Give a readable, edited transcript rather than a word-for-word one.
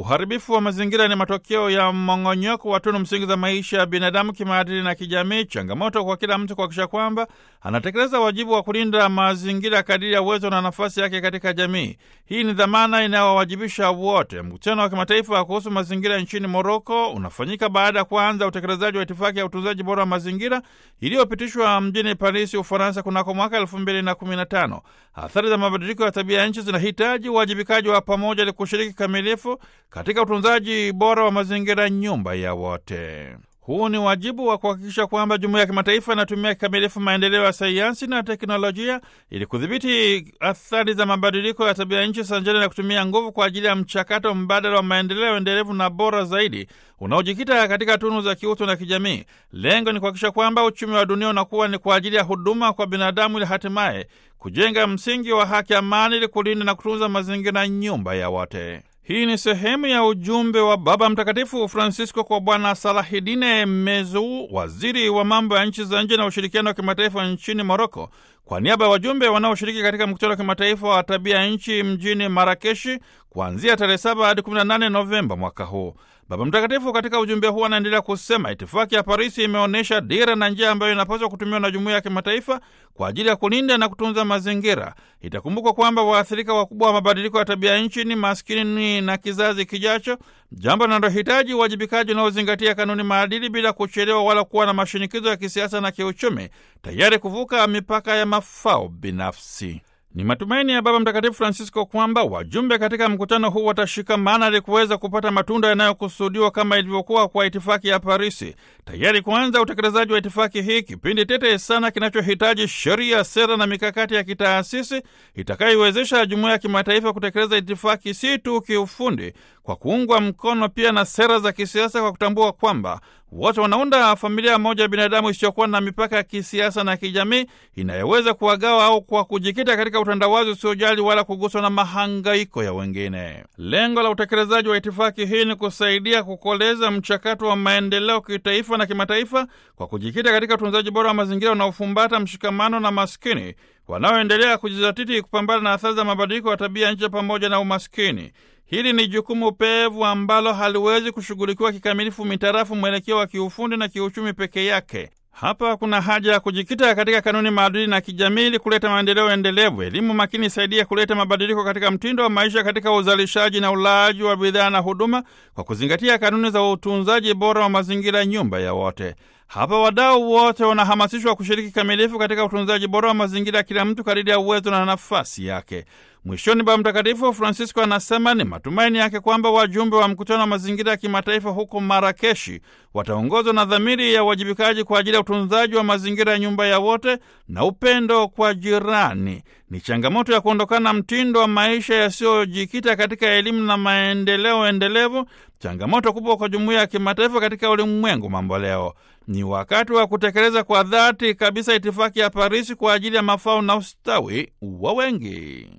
Uharibifu wa mazingira ni matokeo ya mmong'onyoko wa tunu msingi za maisha ya binadamu kimaadili na kijamii. Changamoto kwa kila mtu kuhakikisha kwamba anatekeleza wajibu wa kulinda mazingira kadiri ya uwezo na nafasi yake katika jamii. Hii ni dhamana inayowajibisha wote. Mkutano wa kimataifa kuhusu mazingira nchini Moroko unafanyika baada ya kuanza utekelezaji wa itifaki ya utunzaji bora wa mazingira iliyopitishwa mjini Paris, Ufaransa kunako mwaka 2015. Athari za mabadiliko ya tabia ya nchi zinahitaji uwajibikaji wa pamoja ili kushiriki kamilifu katika utunzaji bora wa mazingira, nyumba ya wote. Huu ni wajibu wa kuhakikisha kwamba jumuiya ya kimataifa inatumia kikamilifu maendeleo ya sayansi na teknolojia ili kudhibiti athari za mabadiliko ya tabia nchi sanjari na kutumia nguvu kwa ajili ya mchakato mbadala wa maendeleo endelevu na bora zaidi unaojikita katika tunu za kiutu na kijamii. Lengo ni kuhakikisha kwamba uchumi wa dunia unakuwa ni kwa ajili ya huduma kwa binadamu ili hatimaye kujenga msingi wa haki, amani ili kulinda na kutunza mazingira, nyumba ya wote. Hii ni sehemu ya ujumbe wa Baba Mtakatifu Francisco kwa Bwana Salahidine Mezou, waziri wa mambo ya nchi za nje na ushirikiano wa kimataifa nchini Moroko, kwa niaba ya wajumbe wanaoshiriki katika mkutano wa kimataifa wa tabia nchi mjini Marakeshi kuanzia tarehe 7 hadi 18 Novemba mwaka huu. Baba Mtakatifu katika ujumbe huu anaendelea kusema itifaki ya Parisi imeonyesha dira na njia ambayo inapaswa kutumiwa na jumuiya ya kimataifa kwa ajili ya kulinda na kutunza mazingira. Itakumbukwa kwamba waathirika wakubwa wa mabadiliko ya tabia nchi ni maskini na kizazi kijacho, jambo linalohitaji uwajibikaji unaozingatia kanuni maadili bila kuchelewa wala kuwa na mashinikizo ya kisiasa na kiuchumi, tayari kuvuka mipaka ya mafao binafsi. Ni matumaini ya Baba Mtakatifu Francisco kwamba wajumbe katika mkutano huu watashikamana ili kuweza kupata matunda yanayokusudiwa kama ilivyokuwa kwa itifaki ya Parisi. Tayari kuanza utekelezaji wa itifaki hii, kipindi tete sana kinachohitaji sheria, sera na mikakati ya kitaasisi itakayoiwezesha jumuiya ya kimataifa kutekeleza itifaki si tu kiufundi, kwa kuungwa mkono pia na sera za kisiasa, kwa kutambua kwamba wote wanaunda familia moja ya binadamu isiyokuwa na mipaka ya kisiasa na kijamii inayoweza kuwagawa au kwa kujikita katika utandawazi usiojali wala kuguswa na mahangaiko ya wengine. Lengo la utekelezaji wa itifaki hii ni kusaidia kukoleza mchakato wa maendeleo kitaifa na kimataifa kwa kujikita katika utunzaji bora wa mazingira unaofumbata mshikamano na maskini wanaoendelea kujizatiti kupambana na athari za mabadiliko ya tabia nchi pamoja na umaskini. Hili ni jukumu pevu ambalo haliwezi kushughulikiwa kikamilifu mitarafu mwelekeo wa kiufundi na kiuchumi peke yake. Hapa kuna haja ya kujikita katika kanuni maadili na kijamii ili kuleta maendeleo endelevu. Elimu makini isaidia kuleta mabadiliko katika mtindo wa maisha, katika uzalishaji na ulaaji wa bidhaa na huduma, kwa kuzingatia kanuni za utunzaji bora wa mazingira, nyumba ya wote. Hapa wadau wote wanahamasishwa kushiriki kamilifu katika utunzaji bora wa mazingira, kila mtu kadiri ya uwezo na nafasi yake. Mwishoni, Baba Mtakatifu Francisco anasema ni matumaini yake kwamba wajumbe wa mkutano wa mazingira ya kimataifa huko Marakeshi wataongozwa na dhamiri ya uwajibikaji kwa ajili ya utunzaji wa mazingira ya nyumba ya wote na upendo kwa jirani. Ni changamoto ya kuondokana na mtindo wa maisha yasiyojikita katika elimu na maendeleo endelevu, changamoto kubwa kwa jumuiya ya kimataifa katika ulimwengu mambo leo. Ni wakati wa kutekeleza kwa dhati kabisa itifaki ya Parisi kwa ajili ya mafao na ustawi wa wengi.